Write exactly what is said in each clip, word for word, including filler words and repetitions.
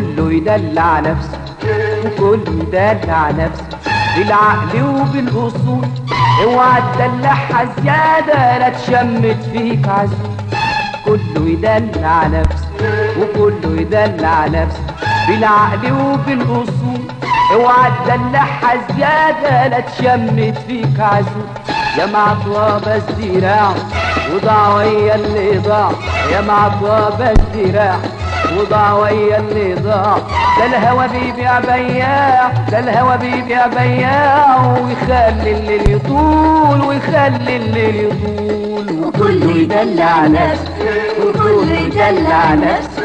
وكله يدلع نفسه وكله يدلع نفسه بالعقل وبالأصول. اوعى تدلعها زيادة لا تشمت فيك عزول. كله يدلع نفسه وكله يدلع نفسه بالعقل وبالأصول. اوعى تدلعها زيادة لا تشمت فيك عزول. يا معطوة بس دراع وضع ويا اللي ضاع. يا معطوة بس دراع وضع ويا اللي ضاع. ده الهوى بيبيع بياع ده الهوى بيبيع بياع ويخلي الليل يطول ويخلي الليل يطول. وكله يدلع نفسه وكله يدلع نفسه.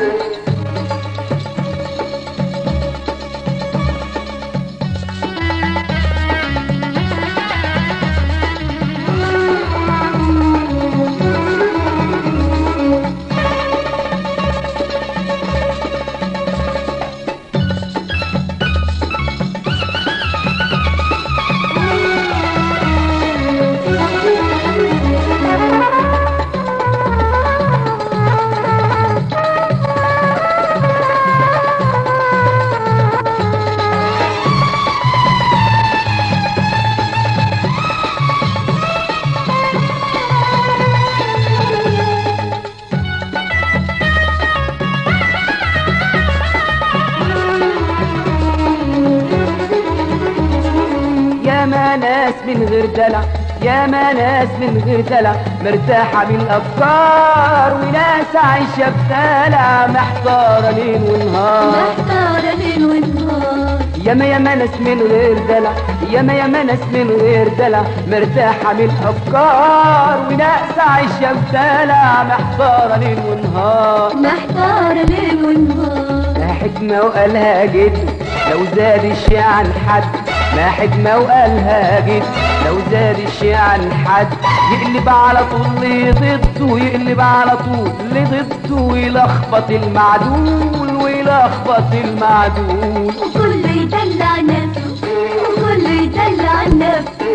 ياما ناس من غير دلع ياما ناس من غير دلع مرتاحة بالأفكار وناس عايشة بدلع محتارة ليل ونهار محتارة ليل ونهار. ياما ياما ناس من غير دلع ياما ياما ناس من غير دلع مرتاحة بالأفكار وناس عايشة بدلع محتارة ليل ونهار محتارة ليل ونهار. لا حكمة وقالها جد لو زاد الشي عن حد. ما حكمة وقالها جد لو زاد الشي عن حد. يقلب على طول لضده يقلب على طول لضده ويلخبط المعدول ويلخبط المعدول. وكله يدلع نفسه وكله يدلع نفسه.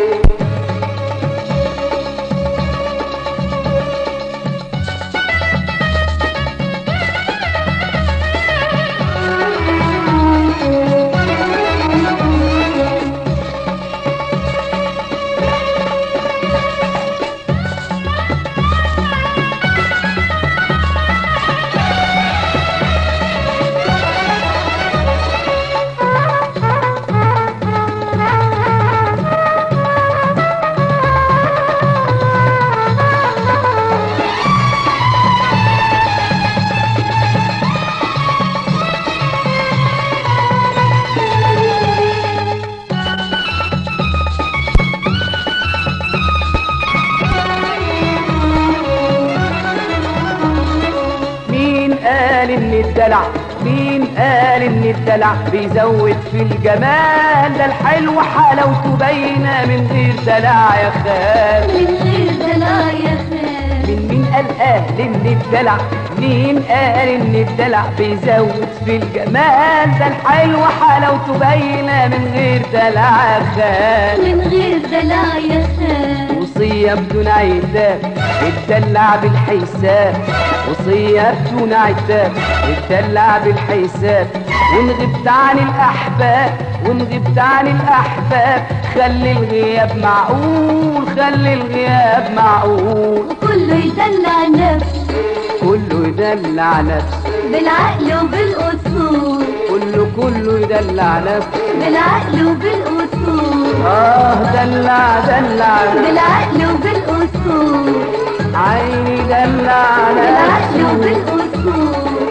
قال ان الدلع مين قال ان الدلع بيزود في الجمال؟ ده الحلو حلاوته باينه من غير دلع يا خال. من غير دلع يا خال. من مين قال قال ان الدلع مين قال ان الدلع بيزود في الجمال؟ ده الحلو حلاوته باينه من غير دلع يا خال. من غير دلع يا خال. وصية بدون عتاب اتدلع بالحساب. وصية بدون عتاب اتدلع بالحساب. وإن غبت عن الأحباب وإن غبت عن الأحباب خلي الغياب معقول خلي الغياب معقول. وكله يدلع نفسه كله يدلع نفسه بالعقل وبالأصول. كله كله يدلع نفسه بالعقل وبالأصول. آه دلع دلع بالعقل وبالأصول. عيني دلع بالعقل نفسه وبالأصول.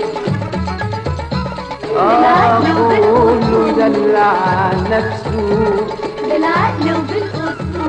آه بالعقل كله وبالأصول. يدلع نفسه بالعقل وبالأصول.